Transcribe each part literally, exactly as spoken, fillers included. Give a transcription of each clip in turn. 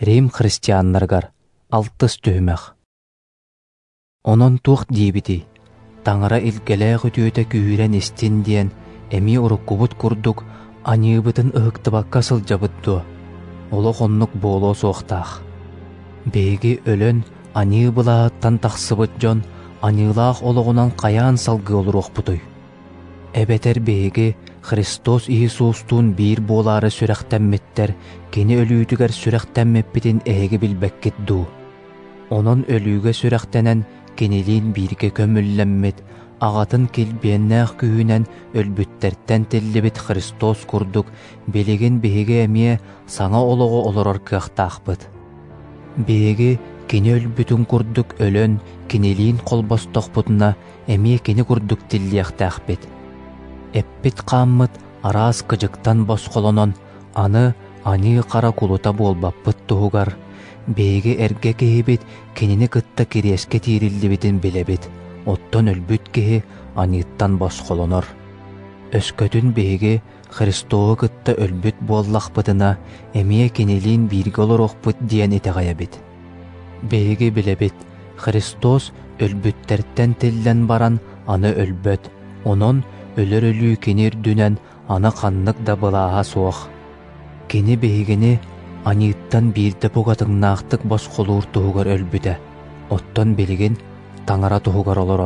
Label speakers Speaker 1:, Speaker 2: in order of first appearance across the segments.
Speaker 1: Рим христианнаргар алтыс түймәх. Онон туох диибити, таңара илгелээх үтүөтэ күүрэн истин диэн эми уруккубут курдук аньыыбытын ыһыктыбакка сылдьабыттуо, олох оннук буолоо суохтаах. Бээги өлөн аньыыбылааттан тахсыбыт дьон аньыылаах олоҕунан хайаан салгы олуруохпутуй. Эбетер бээги Христос Иисустуун биир буолаары сүрэхтэммиттер кини өлүүтүгэр сүрэхтэммиппитин эһиги билбэккит дуу. Онон өлүүгэ сүрэхтэнэн кинилиин биирге көмүллэммит, аҕатын килбиэннээх күүнэн өлбүттэртэн тиллибит Христос курдук билигин биһиги эмиэ саҥа олоҕо олорор кыахтаахпыт. Биһиги кини өлбүтүн курдук өлөн кинилиин холбостохпутуна эмиэ кини курдук тиллиэхтээхпит. Эппит хааммыт араас кыдьыктан босхолонон аны аныы хара кулута буолбаппыт туһугар, биһиги эргэ киһибит кинини кытта кириэске тиириллибитин билэбит, оттон өлбүт киһи аньыыттан босхолонор. Өскөтүн биһиги Христоо кытта өлбүт буоллахпытына эмиэ кинилиин биирге олорохпут диэн итэҕэйэбит. Биһиги билэбит, Христос өлбүттэртэн тиллэн баран аны өлбөт, онон өлөр өлүү кини үрдүнэн аны ханнык да былааһа суох. Кини биһигини аньыыттан биирде бугатыҥнаахтык босхолуур туһугар өлбүтэ, оттон билигин таҥара туһугар олорор.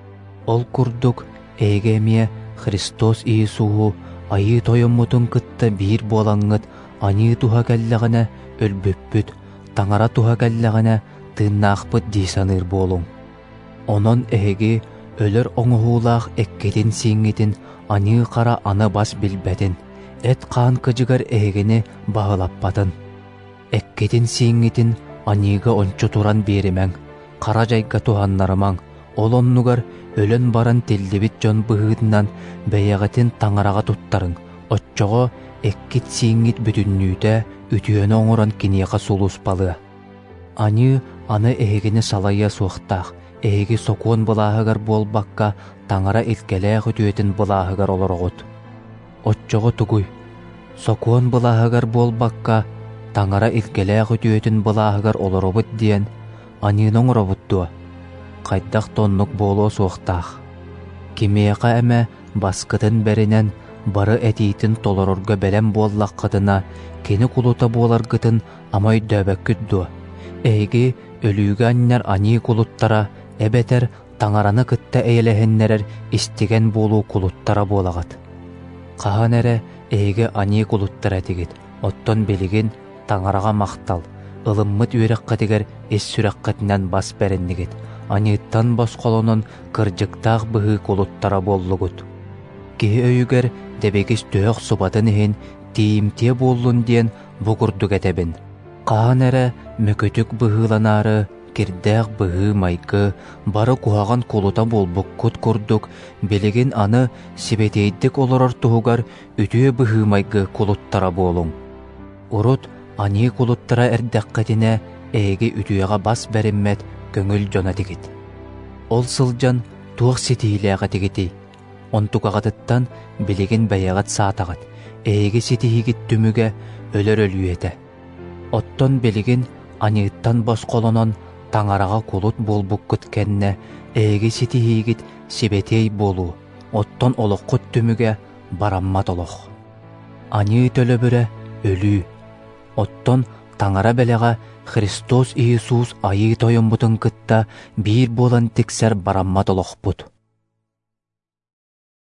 Speaker 1: Ол курдук эйгэ эмиэ Христос Иисуу айыы тойоммутун кытта биир буолаҥҥыт аньыы туһа кэллэҕинэ өлбүппүт, таҥара туһа кэллэҕинэ тыыннаахпыт дии саныыр буолуҥ. Онон эһиги өлөр оҥоһуулаах эккетин сииҥҥитин аньыы хара аны бас билбэтин, эт хаан кыдьыгар эһигини баһылаппатын. Эккетин сииҥҥитин аньыыга ончо туран биэримэҥ, хара дьайга туһаннарымаҥ, ол оннугар өлөн баран тиллибит дьон быһыытынан бэйэҕитин таҥараҕа туттарыҥ, оччоҕо эккит сииҥҥит бүтүннүүтэ үтүөнэ оҥорон киниэхэ сулууспалыа. Аньыы аны эһигини салайа суохтаах, эһиги сокуон былааһыгар буолбакка таҥара илкэлээх үтүөтүн былааһыгар олороҕут. Оччоҕо тугуй, сокуон былааһыгар буолбакка таҥара илкэлээх үтүөтүн былааһыгар олоробут диэн аньыын оҥоробуттуа. Хайдах тоннук буолуо суохтаах. Кимиэхэ эмэ баскытын бэринэн бары этиитин толорорго бэлэн буоллаххытына кини кулута буоларгытын амай дөбөккүт дуо. Эйги өлүүгэ анньар аньыы кулуттара эбетер таҥараны кытта эйэлэһиннэрэр истиген буолуу кулуттара буолагат. Хаһан эрэ эйге аньыы кулуттара тигит, оттон билигин таҥараҕа махтал, ылыммыт үөрэххэтигэр ис сүрэххэтинэн бас бэриннигит, аньыыттан босхолонон кырдьыктаах быһыы кулуттара буоллугут. Киһи өйүгэр дэбигис түөх субатын иһин тиимтие буоллун диэн бугурдук этебин. Хаһан эрэ мөкөтүк быһыыланаары кирдээх быһыы майгы бары куһаҕан кулута буолбуккут курдук билигин аны сибетейдик олорор туһугар үтүө быһыы майгы кулуттара буолуҥ. Урут аньыы кулуттара эрдэххэтинэ эйги үтүөҕэ бас бэриммэт көҥүл дьона тигит. Ол сылдьан туох ситиһилээҕэ тигити, онтукаҕатыттан билигин бэйэҕит саатаҕат, эйги ситиһигит түмүгэ өлөр өлүөтэ. Оттон билигин аньыыттан босхолонон таҥараҕа кулут буолбуккут кэннэ эйги ситиһиигит сибетей буолуу, оттон олоххут түмүгэ бараммат олох. Аньыы төлөбүрэ өлүү, оттон таҥара бэлэҕэ Христос Иисус айыы тойомбутун кытта биир буолан тиксэр бараммат олохпут.